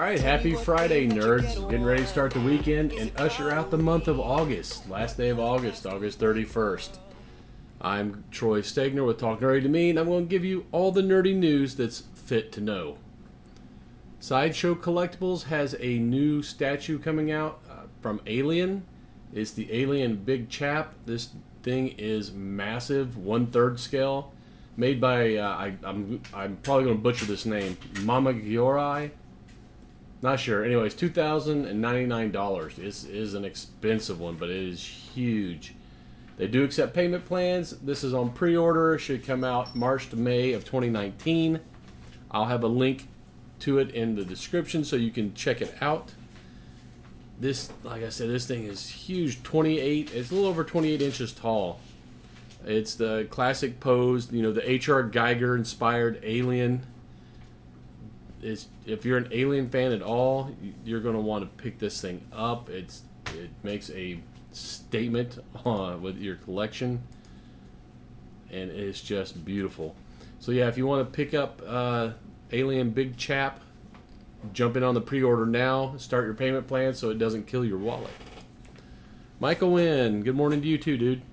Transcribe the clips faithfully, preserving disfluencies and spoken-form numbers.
right, happy Friday, nerds. Getting ready to start the weekend and usher out the month of August. Last day of August, August thirty-first. I'm Troy Stegner with Talk Nerdy to Me, and I'm going to give you all the nerdy news that's fit to know. Sideshow Collectibles has a new statue coming out uh, from Alien. It's the Alien Big Chap. This thing is massive, one-third scale. Made by, uh, I, I'm, I'm probably going to butcher this name, Mama Gyorai. Not sure. Anyways, two thousand ninety-nine dollars. This is an expensive one, but it is huge. They do accept payment plans. This is on pre-order. Should come out March to May of twenty nineteen. I'll have a link to it in the description so you can check it out. This, like I said, this thing is huge. twenty-eight. It's a little over twenty-eight inches tall. It's the classic pose, you know, the H R. Geiger inspired Alien. It's, if you're an Alien fan at all, you're going to want to pick this thing up. It's it makes a statement uh, with your collection, and it's just beautiful. So yeah, if you want to pick up uh, Alien Big Chap, jump in on the pre-order now. Start your payment plan so it doesn't kill your wallet. Michael Wynn, good morning to you too, dude.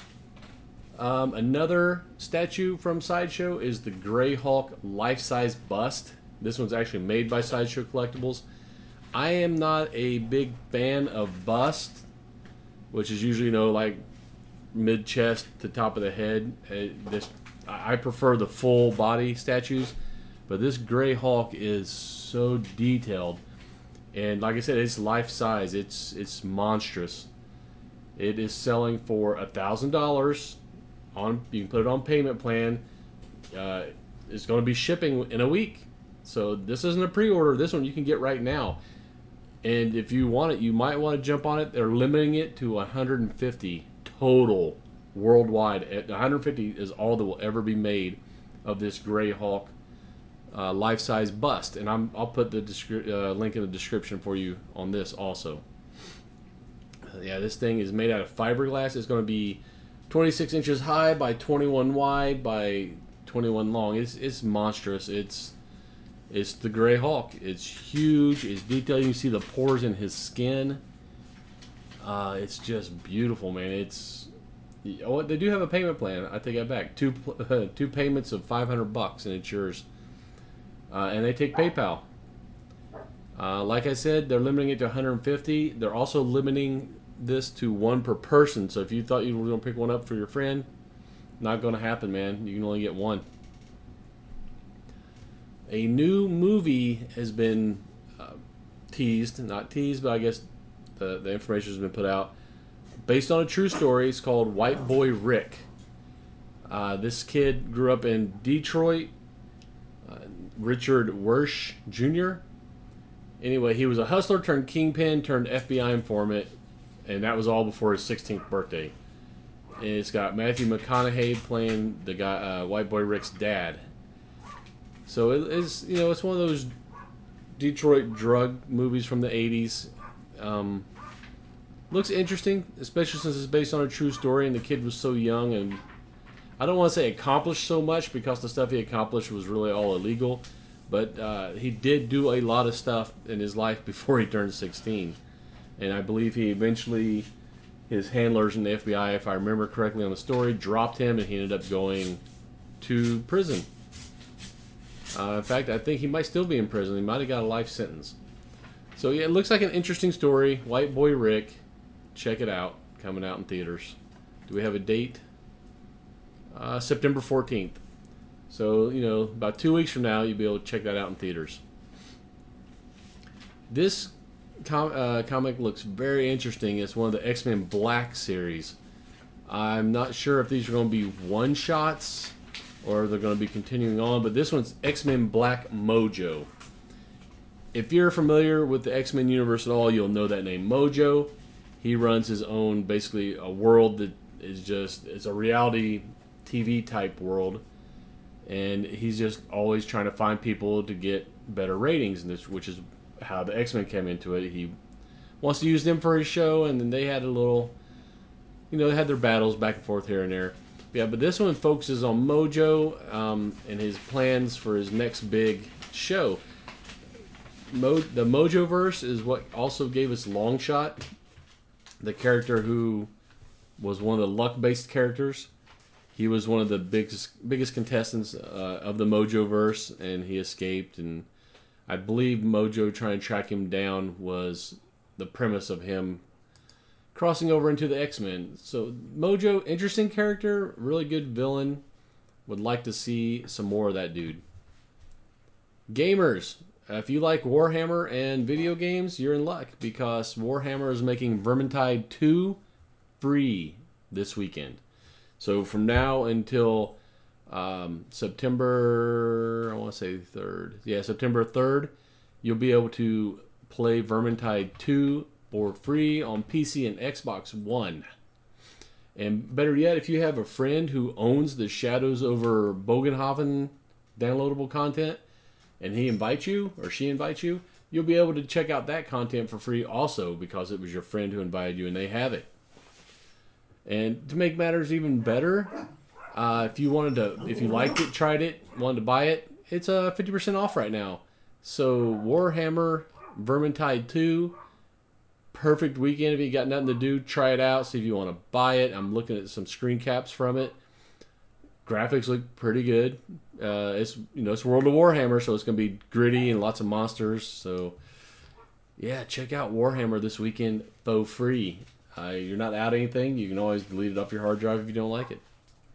Um, another statue from Sideshow is the Greyhawk life-size bust. This one's actually made by Sideshow Collectibles. I am not a big fan of bust, which is usually, you know, like mid-chest to top of the head. Uh, this, I prefer the full body statues, but this Greyhawk is so detailed, and like I said, it's life-size. It's it's monstrous. It is selling for a thousand dollars. On you can put it on payment plan. Uh, it's going to be shipping in a week. So this isn't a pre-order. This one you can get right now. And if you want it, you might want to jump on it. They're limiting it to one hundred fifty total worldwide. At one hundred fifty is all that will ever be made of this Greyhawk uh, life-size bust. And I'm, I'll put the descri- uh, link in the description for you on this also. Uh, yeah, this thing is made out of fiberglass. It's going to be twenty-six inches high by twenty-one wide by twenty-one long. It's it's monstrous. It's It's the Greyhawk. It's huge. It's detailed. You can see the pores in his skin. Uh, it's just beautiful, man. It's oh, they do have a payment plan. I take that back. Two uh, two payments of five hundred bucks, and it's yours. Uh, and they take PayPal. Uh, like I said, they're limiting it to one hundred fifty. They're also limiting this to one per person. So if you thought you were going to pick one up for your friend, not going to happen, man. You can only get one. A new movie has been uh, teased, not teased, but I guess the, the information has been put out. Based on a true story, it's called White Boy Rick. Uh, this kid grew up in Detroit. Uh, Richard Wersch Junior Anyway, he was a hustler turned kingpin turned F B I informant, and that was all before his sixteenth birthday. And it's got Matthew McConaughey playing the guy, uh, White Boy Rick's dad. So it is, you know, it's one of those Detroit drug movies from the eighties. Um, looks interesting, especially since it's based on a true story and the kid was so young, and I don't want to say accomplished so much because the stuff he accomplished was really all illegal, but uh, he did do a lot of stuff in his life before he turned sixteen. And I believe he eventually, his handlers in the F B I, if I remember correctly on the story, dropped him and he ended up going to prison. Uh, in fact, I think he might still be in prison. He might have got a life sentence. So yeah, it looks like an interesting story. White Boy Rick. Check it out. Coming out in theaters. Do we have a date? Uh, September fourteenth. So, you know, about two weeks from now, you'll be able to check that out in theaters. This com- uh, comic looks very interesting. It's one of the X-Men Black series. I'm not sure if these are going to be one-shots or they're going to be continuing on, but this one's X-Men Black Mojo. If you're familiar with the X-Men universe at all, you'll know that name, Mojo. He runs his own, basically, a world that is just, it's a reality T V type world, and he's just always trying to find people to get better ratings, and this, which is how the X-Men came into it. He wants to use them for his show, and then they had a little, you know, they had their battles back and forth here and there. Yeah, but this one focuses on Mojo um, and his plans for his next big show. Mo- the Mojoverse is what also gave us Longshot, the character who was one of the luck-based characters. He was one of the biggest biggest contestants uh, of the Mojoverse, and he escaped. And I believe Mojo trying to track him down was the premise of him crossing over into the X-Men. So Mojo, interesting character, really good villain. Would like to see some more of that dude. Gamers, if you like Warhammer and video games, you're in luck because Warhammer is making Vermintide two free this weekend. So from now until um, September, I want to say third. Yeah, September third, you'll be able to play Vermintide two for free on P C and Xbox One. And better yet, if you have a friend who owns the Shadows over Bogenhofen downloadable content, and he invites you, or she invites you, you'll be able to check out that content for free also because it was your friend who invited you and they have it. And to make matters even better, uh, if you wanted to, if you liked it, tried it, wanted to buy it, it's a uh, fifty percent off right now. So Warhammer Vermintide two, perfect weekend if you got nothing to do. Try it out, see if you want to buy it. I'm looking at some screen caps from it. Graphics look pretty good. Uh, it's you know it's World of Warhammer, so it's gonna be gritty and lots of monsters. So yeah, check out Warhammer this weekend for free. Uh, you're not out anything. You can always delete it off your hard drive if you don't like it.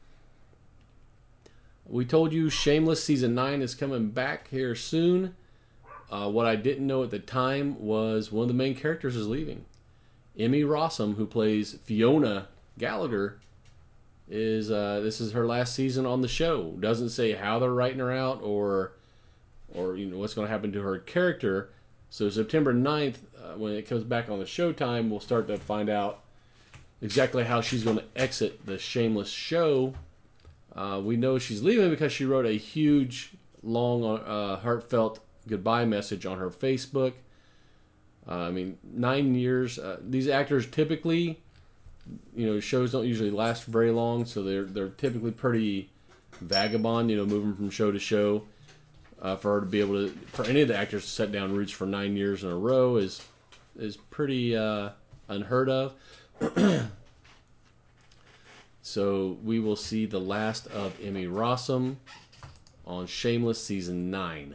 We told you Shameless Season nine is coming back here soon. Uh, what I didn't know at the time was one of the main characters is leaving. Emmy Rossum, who plays Fiona Gallagher, is uh, this is her last season on the show. Doesn't say how they're writing her out or or you know what's going to happen to her character. So September ninth, uh, when it comes back on the Showtime, we'll start to find out exactly how she's going to exit the Shameless show. Uh, we know she's leaving because she wrote a huge, long, uh, heartfelt goodbye message on her Facebook. Uh, I mean, nine years. Uh, these actors typically, you know, shows don't usually last very long, so they're they're typically pretty vagabond. You know, moving from show to show. Uh, for her to be able to, for any of the actors to set down roots for nine years in a row is is pretty uh, unheard of. So we will see the last of Emmy Rossum on Shameless Season nine.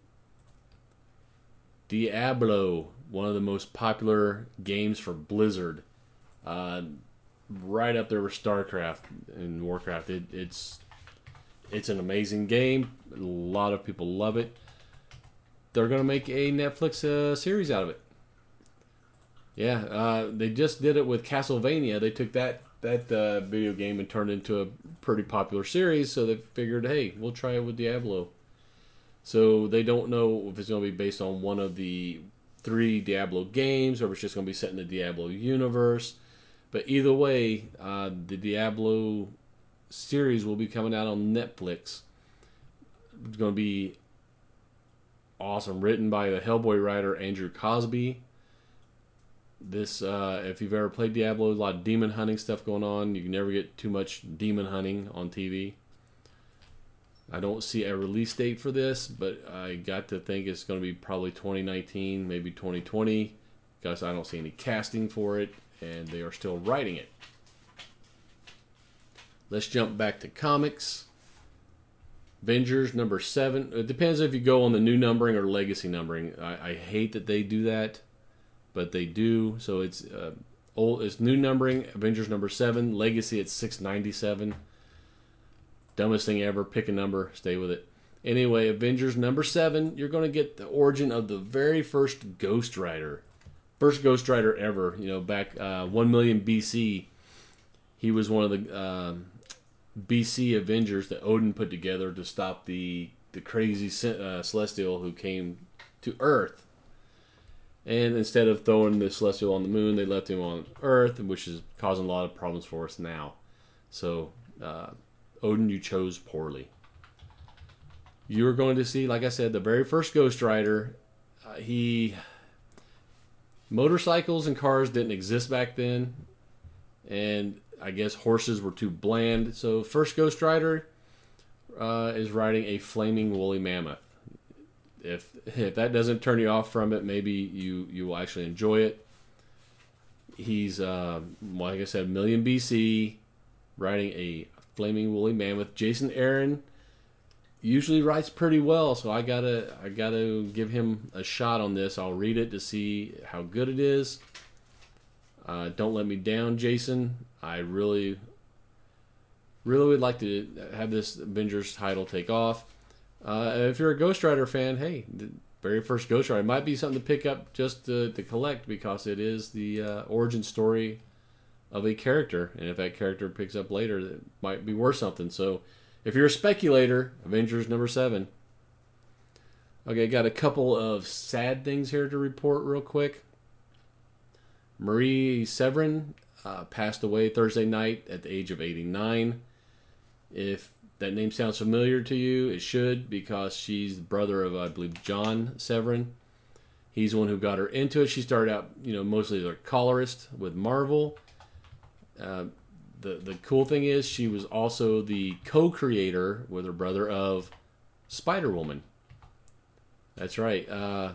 Diablo, one of the most popular games for Blizzard. Uh, right up there with StarCraft and Warcraft. It, it's it's an amazing game. A lot of people love it. They're going to make a Netflix uh, series out of it. Yeah, uh, they just did it with Castlevania. They took that that uh, video game and turned it into a pretty popular series, so they figured, hey, we'll try it with Diablo. So they don't know if it's going to be based on one of the three Diablo games or if it's just going to be set in the Diablo universe. But either way, uh, the Diablo series will be coming out on Netflix. It's going to be awesome. Written by the Hellboy writer Andrew Cosby. This, uh, if you've ever played Diablo, a lot of demon hunting stuff going on. You can never get too much demon hunting on T V. I don't see a release date for this, but I got to think it's going to be probably twenty nineteen, maybe twenty twenty, because I don't see any casting for it, and they are still writing it. Let's jump back to comics. Avengers number seven. It depends if you go on the new numbering or legacy numbering. I, I hate that they do that, but they do. So it's uh, old. It's new numbering. Avengers number seven. Legacy at six ninety-seven. Dumbest thing ever. Pick a number. Stay with it. Anyway, Avengers number seven. You're going to get the origin of the very first Ghost Rider. First Ghost Rider ever. You know, back uh, one million B C. He was one of the uh, B C Avengers that Odin put together to stop the the crazy uh, Celestial who came to Earth. And instead of throwing the Celestial on the moon, they left him on Earth, which is causing a lot of problems for us now. So, uh, Odin, you chose poorly. You're going to see, like I said, the very first Ghost Rider. Uh, he motorcycles and cars didn't exist back then, and I guess horses were too bland. So, first Ghost Rider uh, is riding a flaming woolly mammoth. if if that doesn't turn you off from it, maybe you you will actually enjoy it. He's uh, like I said, million B C, riding a flaming woolly mammoth. Jason Aaron usually writes pretty well, so I gotta I gotta give him a shot on this. I'll read it to see how good it is. Uh, don't let me down, Jason. I really, really would like to have this Avengers title take off. Uh, if you're a Ghost Rider fan, hey, the very first Ghost Rider might be something to pick up just to, to collect, because it is the uh, origin story of a character, and if that character picks up later, it might be worth something. So, if you're a speculator, Avengers number seven. Okay, got a couple of sad things here to report real quick. Marie Severin uh, passed away Thursday night at the age of eighty-nine. If that name sounds familiar to you, it should, because she's the brother of, I believe, John Severin. He's the one who got her into it. She started out, you know, mostly as a colorist with Marvel. Uh, the the cool thing is she was also the co-creator with her brother of Spider-Woman. That's right. Uh,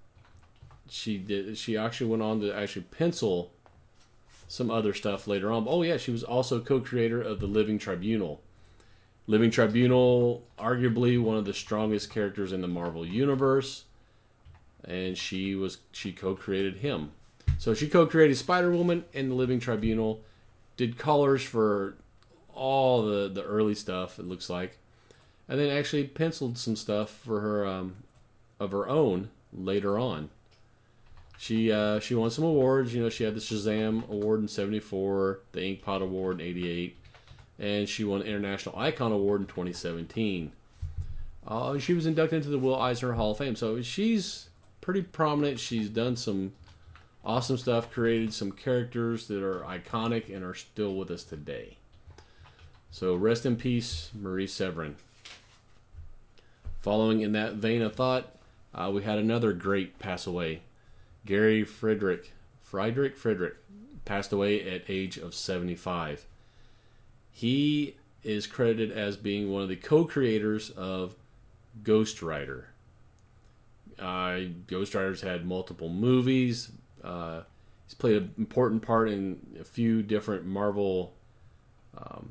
she did. She actually went on to actually pencil some other stuff later on. Oh yeah, she was also co-creator of the Living Tribunal. Living Tribunal, arguably one of the strongest characters in the Marvel universe, and she was she co-created him. So she co-created Spider-Woman and the Living Tribunal. Did colors for all the, the early stuff, it looks like, and then actually penciled some stuff for her um, of her own later on. She uh, she won some awards. You know, she had the Shazam Award in seventy-four, the Inkpot Award in eighty-eight, and she won the International Icon Award in twenty seventeen. Uh, she was inducted into the Will Eisner Hall of Fame, so she's pretty prominent. She's done some awesome stuff, created some characters that are iconic and are still with us today. So rest in peace, Marie Severin. Following in that vein of thought, uh, we had another great pass away. Gary Friedrich, Friedrich Friedrich, passed away at age of seventy-five. He is credited as being one of the co-creators of Ghost Rider. Uh, Ghost Rider's had multiple movies. Uh, he's played an important part in a few different Marvel um,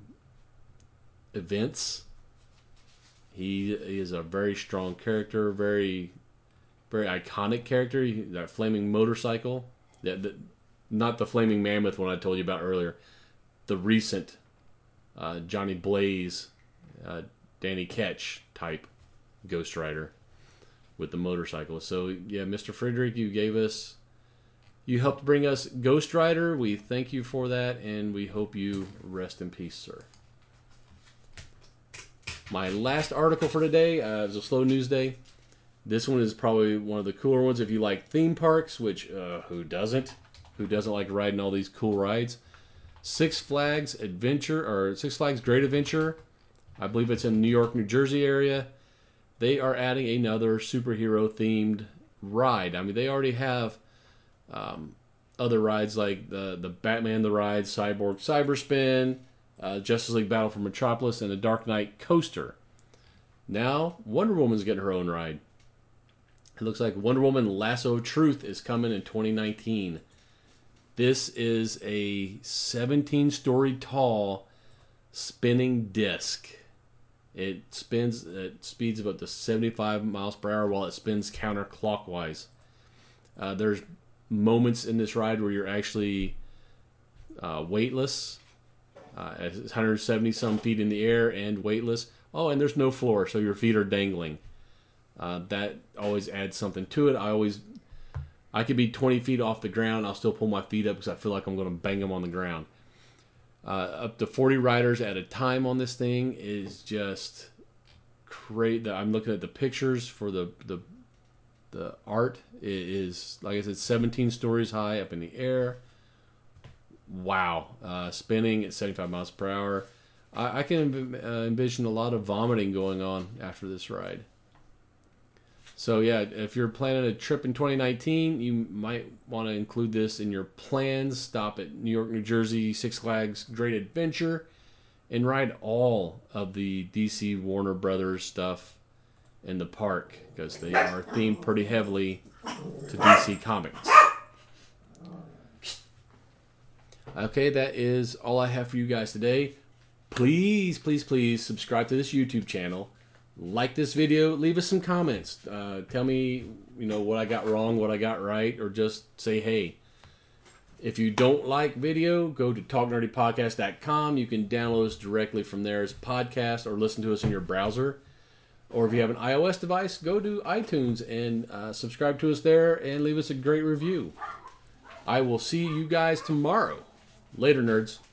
events. He is a very strong character, very, very iconic character. He, that flaming motorcycle, that, that, not the flaming mammoth one I told you about earlier. The recent uh, Johnny Blaze, uh, Danny Ketch type Ghost Rider with the motorcycle. So yeah, Mister Friedrich, you gave us, you helped bring us Ghost Rider. We thank you for that, and we hope you rest in peace, sir. My last article for today uh, is a slow news day. This one is probably one of the cooler ones if you like theme parks, which uh, who doesn't? Who doesn't like riding all these cool rides? Six Flags Adventure, or Six Flags Great Adventure, I believe it's in New York, New Jersey area. They are adding another superhero themed ride. I mean, they already have um, other rides like the the Batman the Ride, Cyborg Cyberspin, uh, Justice League Battle for Metropolis, and the Dark Knight Coaster. Now, Wonder Woman's getting her own ride. It looks like Wonder Woman Lasso of Truth is coming in twenty nineteen. This is a seventeen-story tall spinning disc. It spins at speeds of up to seventy-five miles per hour while it spins counterclockwise. Uh, there's moments in this ride where you're actually uh, weightless. Uh, it's one hundred seventy some feet in the air and weightless. Oh, and there's no floor, so your feet are dangling. Uh, that always adds something to it. I always, I could be twenty feet off the ground. I'll still pull my feet up because I feel like I'm going to bang them on the ground. Uh, up to forty riders at a time on this thing is just great. I'm looking at the pictures for the the the art. It is, like I said, seventeen stories high up in the air. Wow. Uh, spinning at seventy-five miles per hour. I, I can uh, envision a lot of vomiting going on after this ride. So yeah, if you're planning a trip in twenty nineteen, you might want to include this in your plans. Stop at New York, New Jersey, Six Flags Great Adventure, and ride all of the D C Warner Brothers stuff in the park because they are themed pretty heavily to D C Comics. Okay, that is all I have for you guys today. Please, please, please subscribe to this YouTube channel. Like this video. Leave us some comments. Uh, tell me, you know, what I got wrong, what I got right, or just say hey. If you don't like video, go to talk nerdy podcast dot com. You can download us directly from there as a podcast or listen to us in your browser. Or if you have an iOS device, go to iTunes and uh, subscribe to us there and leave us a great review. I will see you guys tomorrow. Later, nerds.